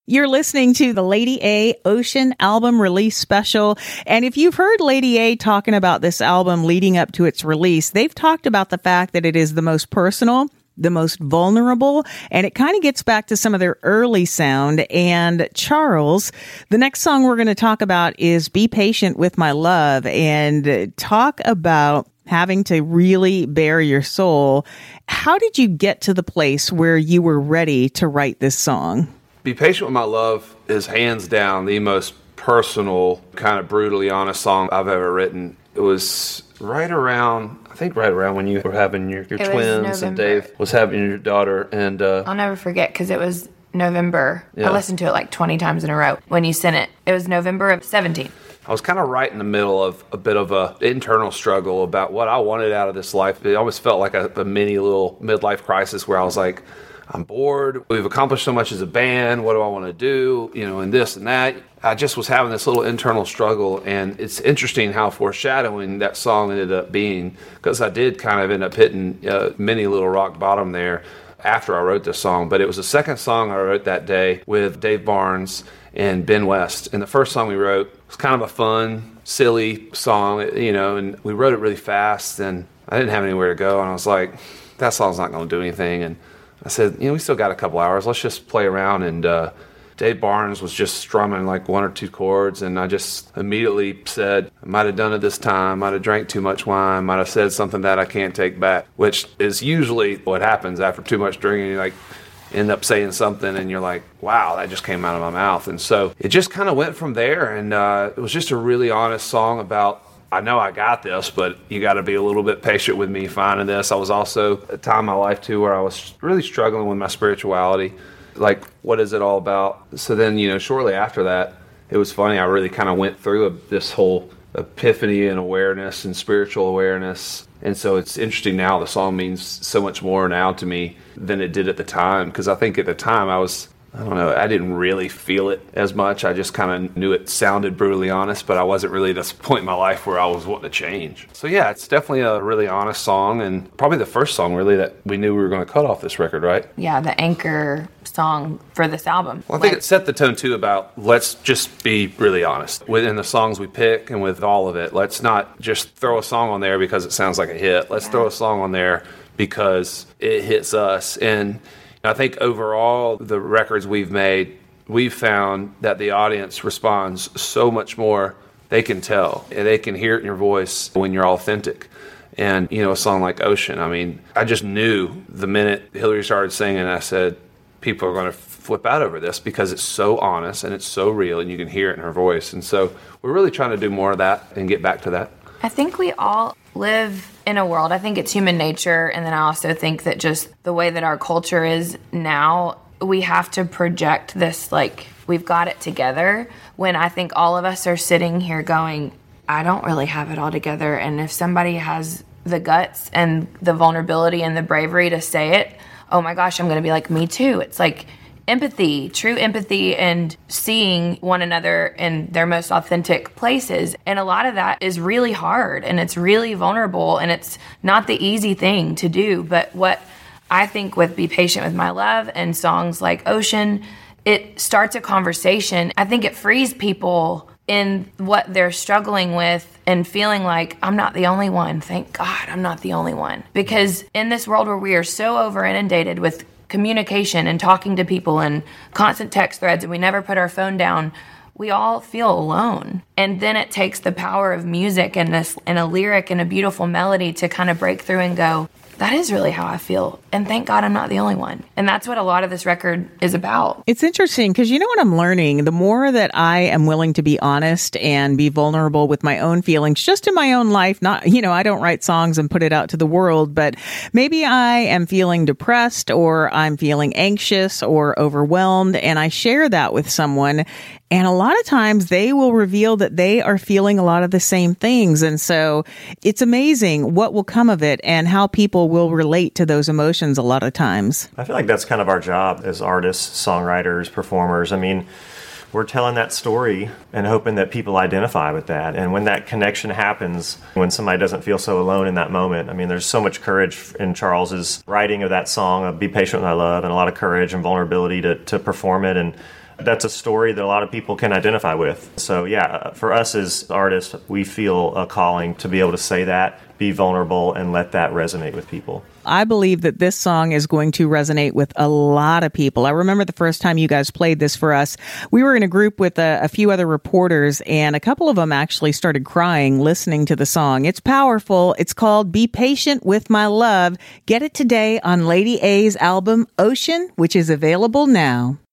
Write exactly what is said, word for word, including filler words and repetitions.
You're listening to the Lady A Ocean album release special. And if you've heard Lady A talking about this album leading up to its release, they've talked about the fact that it is the most personal, the most vulnerable, and it kind of gets back to some of their early sound. And Charles, the next song we're going to talk about is Be Patient with My Love, and talk about having to really bare your soul. How did you get to the place where you were ready to write this song? Be Patient with My Love is hands down the most personal, kind of brutally honest song I've ever written. It was right around, I think right around when you were having your, your twins and Dave was having your daughter. And uh, I'll never forget because it was November. Yeah. I listened to it like twenty times in a row when you sent it. It was November of seventeen. I was kind of right in the middle of a bit of a internal struggle about what I wanted out of this life. It almost felt like a, a mini little midlife crisis where I was like, I'm bored. We've accomplished so much as a band. What do I want to do? You know, and this and that. I just was having this little internal struggle, and it's interesting how foreshadowing that song ended up being, because I did kind of end up hitting a mini little rock bottom there after I wrote this song. But it was the second song I wrote that day with Dave Barnes and Ben West. And the first song we wrote was kind of a fun, silly song, you know, and we wrote it really fast, and I didn't have anywhere to go, and I was like, that song's not going to do anything. And I said, you know, we still got a couple hours. Let's just play around. And uh, Dave Barnes was just strumming like one or two chords. And I just immediately said, I might have done it this time. Might have drank too much wine. Might have said something that I can't take back, which is usually what happens after too much drinking. You like end up saying something and you're like, wow, that just came out of my mouth. And so it just kind of went from there. And uh, it was just a really honest song about, I know I got this, but you got to be a little bit patient with me finding this. I was also at a time in my life, too, where I was really struggling with my spirituality. Like, what is it all about? So then, you know, shortly after that, it was funny. I really kind of went through a, this whole epiphany and awareness and spiritual awareness. And so it's interesting now. The song means so much more now to me than it did at the time. Because I think at the time I was... I don't know, I didn't really feel it as much. I just kind of knew it sounded brutally honest, but I wasn't really at this point in my life where I was wanting to change. So yeah, it's definitely a really honest song, and probably the first song really that we knew we were going to cut off this record, right? Yeah, the anchor song for this album. Well, I think like, it set the tone too about let's just be really honest. Within the songs we pick and with all of it, let's not just throw a song on there because it sounds like a hit. Let's yeah. throw a song on there because it hits us. And I think overall, the records we've made, we've found that the audience responds so much more. They can tell, and they can hear it in your voice when you're authentic. And, you know, a song like Ocean, I mean, I just knew the minute Hillary started singing, I said, people are going to flip out over this because it's so honest and it's so real, and you can hear it in her voice. And so we're really trying to do more of that and get back to that. I think we all live in a world, I think it's human nature, and then I also think that just the way that our culture is now, we have to project this, like, we've got it together, when I think all of us are sitting here going, I don't really have it all together, and if somebody has the guts and the vulnerability and the bravery to say it, oh my gosh, I'm going to be like, me too. It's like empathy, true empathy, and seeing one another in their most authentic places. And a lot of that is really hard, and it's really vulnerable, and it's not the easy thing to do. But what I think with Be Patient with My Love and songs like Ocean, it starts a conversation. I think it frees people in what they're struggling with and feeling like, I'm not the only one. Thank God I'm not the only one. Because in this world where we are so over inundated with communication and talking to people and constant text threads, and we never put our phone down, we all feel alone. And then it takes the power of music and this and a lyric and a beautiful melody to kind of break through and go, that is really how I feel. And thank God I'm not the only one. And that's what a lot of this record is about. It's interesting because you know what I'm learning? The more that I am willing to be honest and be vulnerable with my own feelings, just in my own life, not, you know, I don't write songs and put it out to the world, but maybe I am feeling depressed or I'm feeling anxious or overwhelmed, and I share that with someone. And a lot of times they will reveal that they are feeling a lot of the same things. And so it's amazing what will come of it and how people will relate to those emotions a lot of times. I feel like that's kind of our job as artists, songwriters, performers. I mean, we're telling that story and hoping that people identify with that. And when that connection happens, when somebody doesn't feel so alone in that moment, I mean, there's so much courage in Charles's writing of that song, of Be Patient with My Love, and a lot of courage and vulnerability to, to perform it. And that's a story that a lot of people can identify with. So yeah, for us as artists, we feel a calling to be able to say that, be vulnerable, and let that resonate with people. I believe that this song is going to resonate with a lot of people. I remember the first time you guys played this for us, we were in a group with a, a few other reporters, and a couple of them actually started crying listening to the song. It's powerful. It's called Be Patient with My Love. Get it today on Lady A's album Ocean, which is available now.